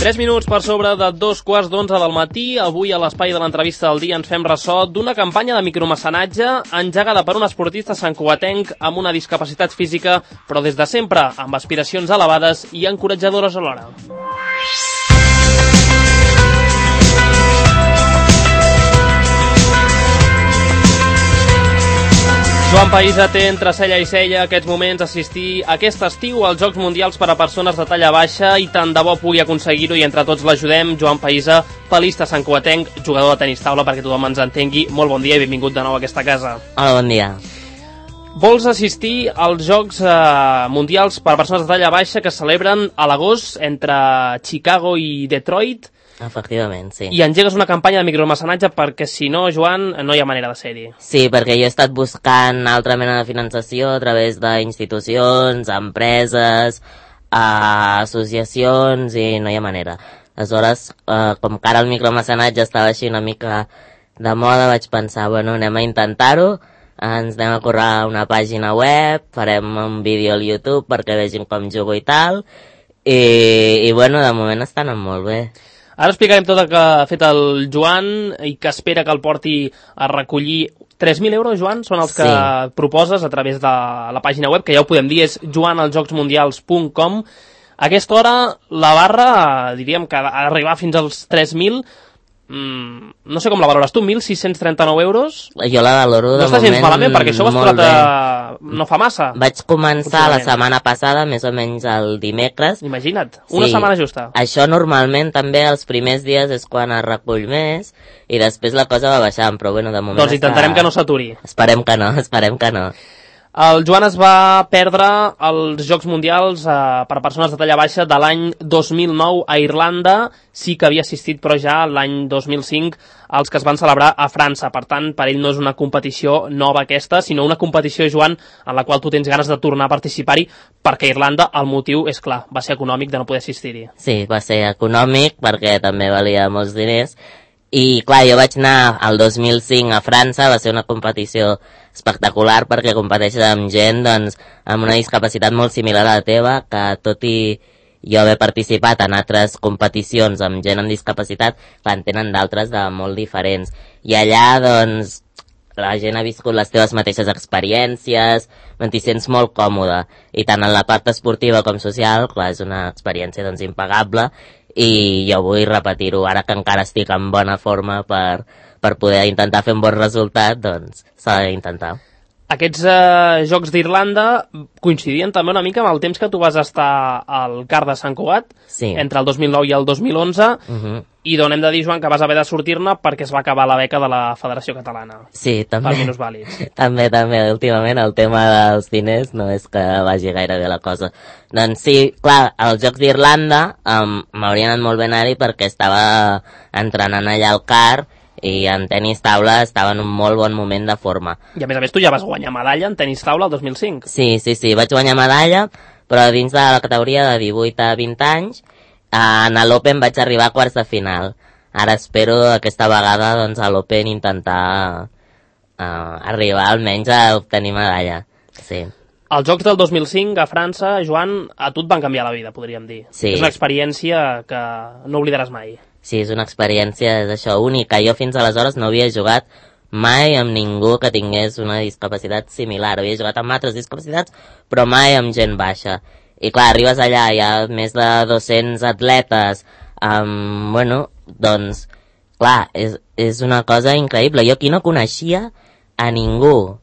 3 minuts per sobre de 2:15 del matí. Avui a l'espai de l'entrevista del dia ens fem ressò d'una campanya de micromecenatge engegada per un esportista santcugatenc amb una discapacitat física, però des de sempre amb aspiracions elevades i encoratjadores alhora. Joan Païsa té entre cella i cella aquests moments assistir aquest estiu als Jocs Mundials per a persones de talla baixa i tant de bo pugui aconseguir-ho i entre tots l'ajudem. Joan Païsa, palista santcugatenc, jugador de tenis taula perquè tothom ens entengui. Molt bon dia i benvingut de nou a aquesta casa. Hola, bon dia. Vols assistir als Jocs Mundials per a persones de talla baixa que es celebren a l'agost entre Chicago i Detroit. Efectivament, sí. I engegues una campanya de micromecenatge perquè, si no, Joan, no hi ha manera de ser-hi. Sí, perquè jo he estat buscant altra mena de finançació a través d'institucions, empreses, associacions, i no hi ha manera. Aleshores, com que ara el micromecenatge estava així una mica de moda, vaig pensar, bueno, anem a intentar-ho, ens anem a currar una pàgina web, farem un vídeo al YouTube perquè vegin com jugo i tal, i bueno, de moment està anant molt bé. Ara explicarem tot el que ha fet el Joan i que espera que el porti a recollir 3.000 euros, Joan, són els que proposes a través de la pàgina web, que ja ho podem dir, és joanaljocsmundials.com. A aquesta hora la barra, diríem que ha d'arribar fins als 3.000. No sé com la valores tu, 1.639 euros? Jo la valoro de moment molt bé. No està gens malament, perquè això ho has posat no fa massa. Vaig començar la setmana passada, més o menys el dimecres. Imagina't, una setmana justa. Això normalment també els primers dies és quan es recull més i després la cosa va baixant, però bueno, de moment doncs intentarem que no s'aturi. Esperem que no. El Joan es va perdre els Jocs Mundials per a persones de talla baixa de l'any 2009 a Irlanda. Sí que havia assistit, però ja l'any 2005 als que es van celebrar a França. Per tant, per ell no és una competició nova aquesta, sinó una competició, Joan, en la qual tu tens ganes de tornar a participar-hi, perquè a Irlanda el motiu és clar, va ser econòmic de no poder assistir-hi. Sí, va ser econòmic perquè també valia molts diners. I clar, jo vaig anar al 2005 a França, va ser una competició espectacular perquè competeixes amb gent doncs, amb una discapacitat molt similar a la teva, que tot i jo haver participat en altres competicions amb gent amb discapacitat, en tenen d'altres de molt diferents. I allà, doncs, la gent ha viscut les teves mateixes experiències, t'hi sents molt còmode. I tant en la part esportiva com social, clar, és una experiència doncs, impagable, i jo vull repetir-ho ara que encara estic en bona forma per poder intentar fer un bon resultat, doncs s'ha d'intentar. Aquests Jocs d'Irlanda coincidien també una mica amb el temps que tu vas estar al CAR de Sant Cugat, entre el 2009 i el 2011, i d'on hem de dir, Joan, que vas haver de sortir-ne perquè es va acabar la beca de la Federació Catalana. Sí, també. Per minusvàlids. També, últimament el tema dels diners no és que vagi gaire bé la cosa. Doncs sí, clar, als Jocs d'Irlanda m'hauria anat molt bé anar-hi perquè estava entrenant allà al CAR, i en tenis taula estava en un molt bon moment de forma. I a més tu ja vas guanyar medalla en tenis taula el 2005. Sí, vaig guanyar medalla, però dins de la categoria de 18 a 20 anys, en l'Open vaig arribar a quarts de final. Ara espero aquesta vegada doncs, a l'Open intentar arribar almenys a obtenir medalla. Sí. Els Jocs del 2005 a França, Joan, a tu et van canviar la vida, podríem dir. Sí. És una experiència que no oblidaràs mai. Sí, és una experiència, és això, única. Jo fins aleshores no havia jugat mai amb ningú que tingués una discapacitat similar. Havia jugat amb altres discapacitats, però mai amb gent baixa. I clar, arribes allà, hi ha més de 200 atletes, bueno, doncs, clar, és una cosa increïble. Jo aquí no coneixia a ningú,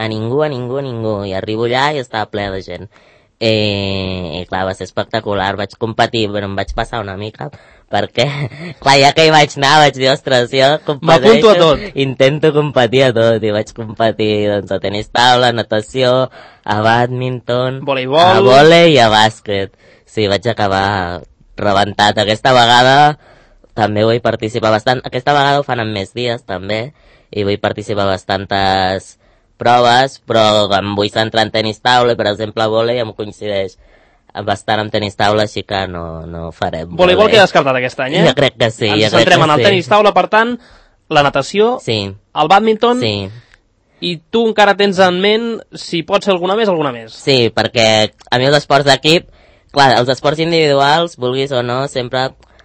i arribo allà i estava ple de gent. I clar, va ser espectacular. Vaig competir, però em vaig passar una mica perquè, clar, ja que hi vaig anar vaig dir, ostres, jo m'apunto a tot, intento competir a tot, i vaig competir doncs, a tenis taula, a natació, a bàdminton, voleibol, a vòlei i a bàsquet. Sí, vaig acabar rebentat. Aquesta vegada també vull participar bastant. Aquesta vegada ho fan en més dies també, i vull participar bastantes proves, però em vull centrar en tenis taula, i per exemple vòlei em coincideix bastant amb tenis taula, així que no farem. Voleibol queda descartat aquest any, Jo crec que sí. Ens centrem en el tenis taula, per tant, la natació, el bàdminton, i tu encara tens en ment si pot ser alguna més. Sí, perquè a mi els esports d'equip, clar, els esports individuals, vulguis o no, sempre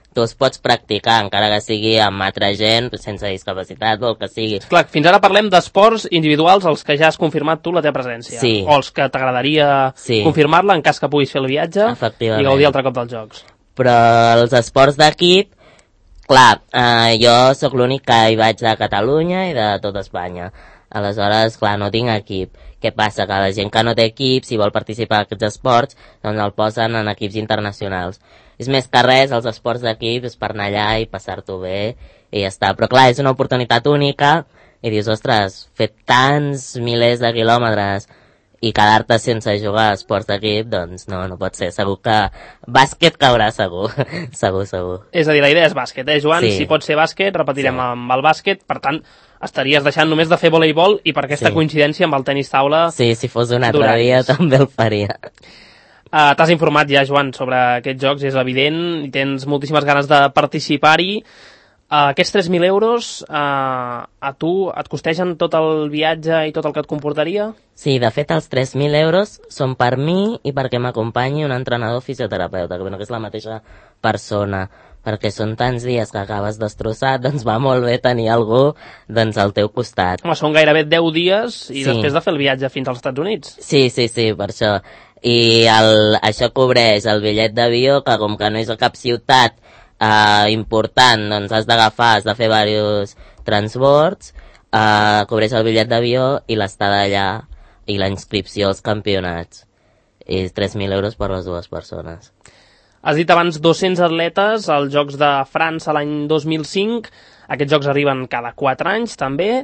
tu es pots practicar, encara que sigui amb altra gent, sense discapacitat o el que sigui. Clar, fins ara parlem d'esports individuals als que ja has confirmat tu la teva presència. Sí. O els que t'agradaria confirmar-la en cas que puguis fer el viatge i gaudir altre cop dels Jocs. Però els esports d'equip, clar, jo sóc l'únic que hi vaig de Catalunya i de tot Espanya. Aleshores, clar, no tinc equip. Què passa? Que la gent que no té equip, si vol participar en aquests esports, doncs el posen en equips internacionals. És més que res, els esports d'equip és per anar allà i passar-t'ho bé i ja està. Però clar, és una oportunitat única i dius, ostres, fer tants milers de quilòmetres i quedar-te sense jugar a esports d'equip, doncs no pot ser. Segur que bàsquet caurà, segur. segur. És a dir, la idea és bàsquet, Joan? Sí. Si pot ser bàsquet, repetirem amb el bàsquet. Per tant, estaries deixant només de fer voleibol i per aquesta coincidència amb el tenis taula... Sí, si fos un altre dia també el faria. T'has informat ja, Joan, sobre aquests jocs, és evident, i tens moltíssimes ganes de participar-hi. Aquests 3.000 euros a tu et costegen tot el viatge i tot el que et comportaria? Sí, de fet els 3.000 euros són per mi i perquè m'acompanyi un entrenador fisioterapeuta, que és la mateixa persona, perquè són tants dies que acabes destrossat, doncs va molt bé tenir algú al teu costat. Home, són gairebé 10 dies i després de fer el viatge fins als Estats Units. Sí, per això. I això cobreix el bitllet d'avió, que com que no és a cap ciutat important, doncs has d'agafar, has de fer diversos transbords, cobreix el bitllet d'avió i l'estada allà i la inscripció als campionats. És 3.000 euros per les dues persones. Has dit abans 200 atletes als Jocs de França l'any 2005. Aquests jocs arriben cada 4 anys, també,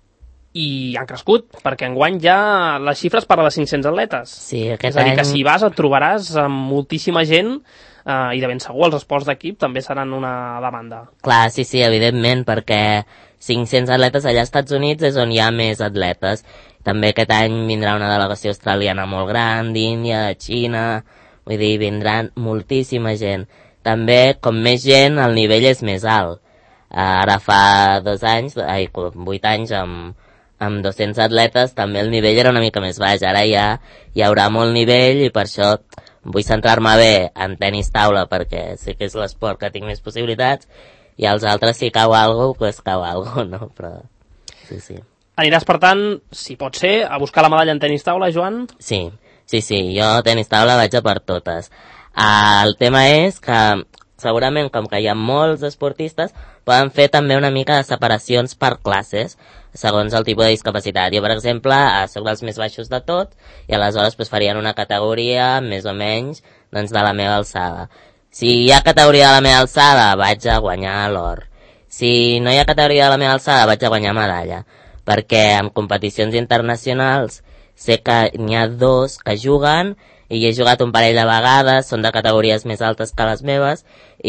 i han crescut, perquè enguany ja les xifres parla de 500 atletes. Sí, és a dir, que si vas et trobaràs amb moltíssima gent i de ben segur els esports d'equip també seran una demanda. Clar, sí, evidentment, perquè 500 atletes allà als Estats Units és on hi ha més atletes. També aquest any vindrà una delegació australiana molt gran, d'Índia, de Xina, vull dir, vindran moltíssima gent. També, com més gent, el nivell és més alt. Ara fa 8 anys, amb 200 atletes, també el nivell era una mica més baix. Ara ja hi haurà molt nivell i per això vull centrar-me bé en tenis taula, perquè sé que és l'esport que tinc més possibilitats, i els altres, si cau alguna cosa, doncs cau alguna cosa, no? Però sí. Aniràs, per tant, si pot ser, a buscar la medalla en tenis taula, Joan? Sí, jo a tenis taula vaig a per totes. El tema és que segurament, com que hi ha molts esportistes, poden fer també una mica de separacions per classes, segons el tipus de discapacitat. Jo, per exemple, soc dels més baixos de tot, i aleshores farien una categoria més o menys de la meva alçada. Si hi ha categoria de la meva alçada, vaig a guanyar l'or. Si no hi ha categoria de la meva alçada, vaig a guanyar medalla. Perquè en competicions internacionals sé que n'hi ha 2 que juguen, i he jugat un parell de vegades, són de categories més altes que les meves,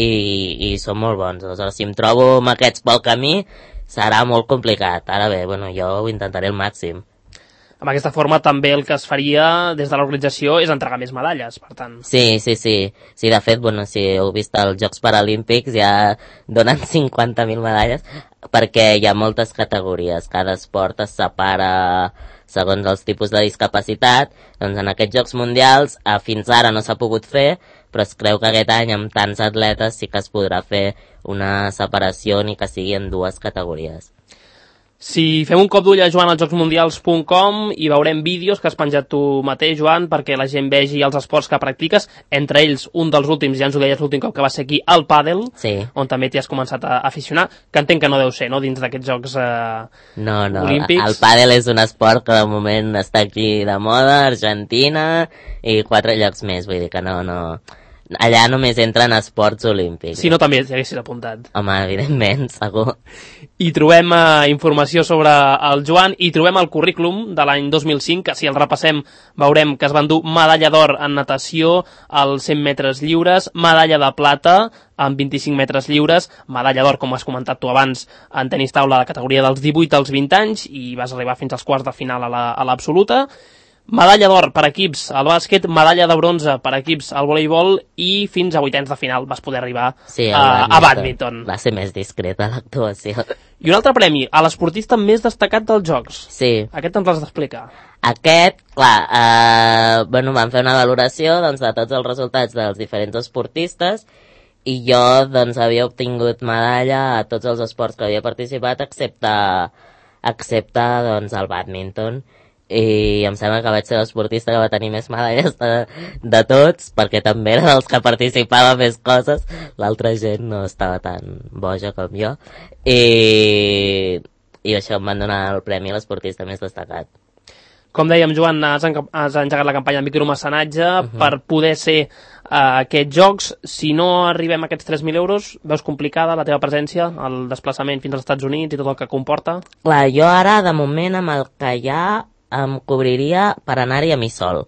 i són molt bons. Aleshores, si em trobo amb aquests pel camí, serà molt complicat. Ara bé, jo ho intentaré al màxim. Amb aquesta forma també el que es faria des de l'organització és entregar més medalles, per tant. Sí, de fet, si heu vist els Jocs Paralímpics ja donen 50.000 medalles, perquè hi ha moltes categories, cada esport es separa segons els tipus de discapacitat. Doncs en aquests Jocs Mundials fins ara no s'ha pogut fer, però es creu que aquest any amb tants atletes sí que es podrà fer una separació ni que sigui en 2 categories. Si fem un cop d'ull a joanaljocsmundials.com i veurem vídeos que has penjat tu mateix, Joan, perquè la gent vegi els esports que practiques, entre ells un dels últims, ja ens ho deies l'últim cop que va ser aquí, el pàdel, on també t'hi has començat a aficionar, que entenc que no deu ser, no?, dins d'aquests Jocs Olímpics. El pàdel és un esport que de moment està aquí de moda, Argentina, i 4 llocs més, vull dir que no... Allà només entren esports olímpics. Si no, també t'hi haguessis apuntat. Home, evidentment, segur. I trobem informació sobre el Joan i trobem el currículum de l'any 2005, que si el repassem veurem que es va endur medalla d'or en natació als 100 metres lliures, medalla de plata en 25 metres lliures, medalla d'or, com has comentat tu abans, en tenis taula de la categoria dels 18 als 20 anys i vas arribar fins als quarts de final a l'absoluta. Medalla d'or per equips al bàsquet, medalla de bronze per equips al voleibol i fins a 8ens de final vas poder arribar a bàdminton. Va ser més discreta l'actuació. I un altre premi, a l'esportista més destacat dels Jocs. Sí. Aquest ens l'has d'explicar. Aquest, clar, vam fer una valoració de tots els resultats dels diferents esportistes i jo doncs havia obtingut medalla a tots els esports que havia participat excepte doncs el bàdminton, i em sembla que vaig ser l'esportista que va tenir més medalles de tots, perquè també era dels que participava més coses, l'altra gent no estava tan boja com jo, i això em van donar el premi a l'esportista més destacat. Com dèiem, Joan, has engegat la campanya de micromecenatge per poder ser aquests jocs. Si no arribem a aquests 3.000 euros, veus complicada la teva presència, el desplaçament fins als Estats Units i tot el que comporta? Clar, jo ara, de moment, amb el que hi ha, em cobriria per anar-hi a mi sol.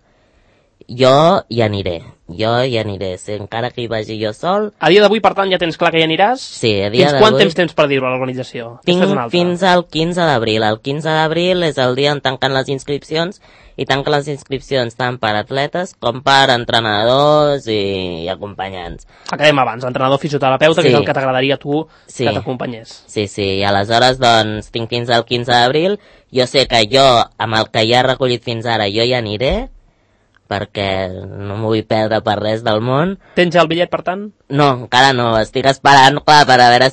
Jo hi aniré, si encara que hi vagi jo sol. A dia d'avui, per tant, ja tens clar que hi aniràs? Sí, a dia d'avui. Quant temps tens per dir-ho a l'organització? Tinc fins al 15 d'abril. El 15 d'abril és el dia on tanquen les inscripcions, i tanquen les inscripcions tant per atletes com per entrenadors i acompanyants. Acabem abans, entrenador fisioterapeuta, sí, que és el que t'agradaria a tu que t'acompanyés. Sí, i aleshores doncs tinc fins al 15 d'abril. Jo sé que jo, amb el que ja he recollit fins ara, jo hi aniré, perquè no m'ho vull perdre per res del món. Tens ja el bitllet, per tant? No, encara no, estic esperant, clar, per a veure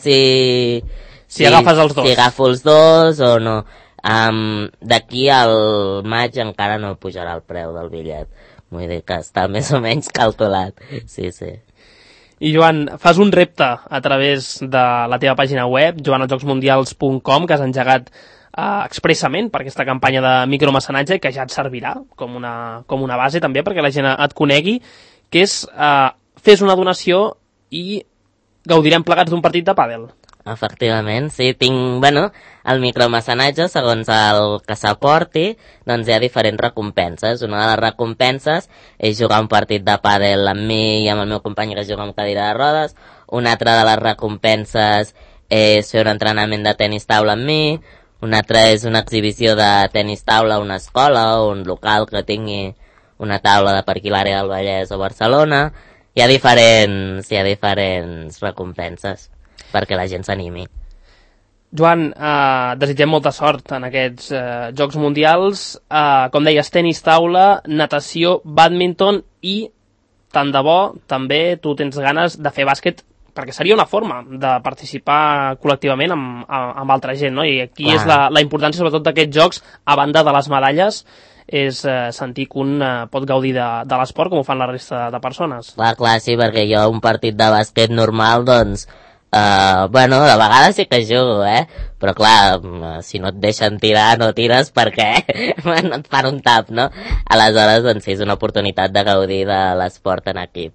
si agafes els dos. Si agafo els dos o no. D'aquí al maig encara no pujarà el preu del bitllet. Vull dir que està més o menys calculat. Sí. I Joan, fas un repte a través de la teva pàgina web, joanaljocsmundials.com, que has engegat expressament per aquesta campanya de micromecenatge, que ja et servirà com una base també perquè la gent et conegui, que és fes una donació i gaudirem plegats d'un partit de pàdel. Efectivament, sí, tinc, el micromecenatge, segons el que s'aporti, doncs hi ha diferents recompenses. Una de les recompenses és jugar un partit de pàdel amb mi i amb el meu company que juga amb cadira de rodes. Una altra de les recompenses és fer un entrenament de tenis taula amb mi. Una altra és una exhibició de tenis taula a una escola o un local que tingui una taula de per aquí l'àrea del Vallès o Barcelona. Hi ha diferents recompenses perquè la gent s'animi. Joan, desitgem molta sort en aquests Jocs Mundials. Com deies, tenis taula, natació, bàdminton i, tant de bo, també tu tens ganes de fer bàsquet, perquè seria una forma de participar col·lectivament amb altra gent, no? I aquí és la importància, sobretot, d'aquests jocs, a banda de les medalles, és sentir que un pot gaudir de l'esport com ho fan la resta de persones. Clar, sí, perquè jo un partit de bàsquet normal, doncs, de vegades sí que jugo, però clar, si no et deixen tirar, no tires perquè et fan un tap, no? Aleshores, doncs sí, és una oportunitat de gaudir de l'esport en equip.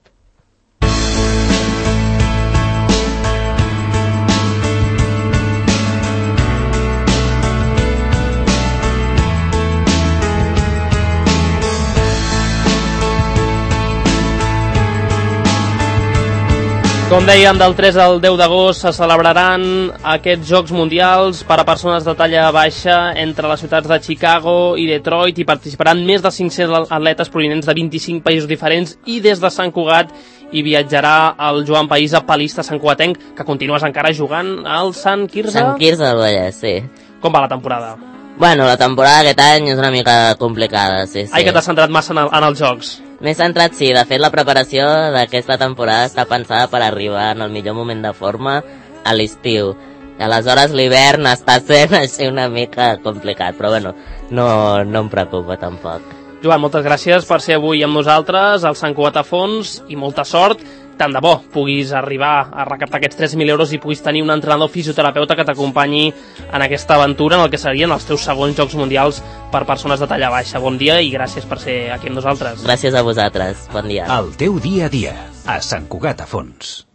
Com dèiem, del 3 al 10 d'agost se celebraran aquests Jocs Mundials per a persones de talla baixa entre les ciutats de Chicago i Detroit, i participaran més de 500 atletes provinents de 25 països diferents, i des de Sant Cugat hi viatjarà el Joan Païssa, palista santcugatenc, que continues encara jugant al Sant Quirze? Sant Quirze del Vallès, sí. Com va la temporada? La temporada aquest any és una mica complicada, sí. Ai, que t'has centrat massa en els jocs. M'he centrat, sí. De fet, la preparació d'aquesta temporada està pensada per arribar en el millor moment de forma a l'estiu. I aleshores l'hivern està sent així una mica complicat, però no em preocupa tampoc. Joan, moltes gràcies per ser avui amb nosaltres al Sant Cugat a Fons, i molta sort. Tant de bo puguis arribar a recaptar aquests 3.000 euros i puguis tenir un entrenador fisioterapeuta que t'acompanyi en aquesta aventura, en el que serien els teus segons Jocs Mundials per persones de talla baixa. Bon dia i gràcies per ser aquí amb nosaltres. Gràcies a vosaltres, bon dia. El teu dia a dia, a Sant Cugat a Fons.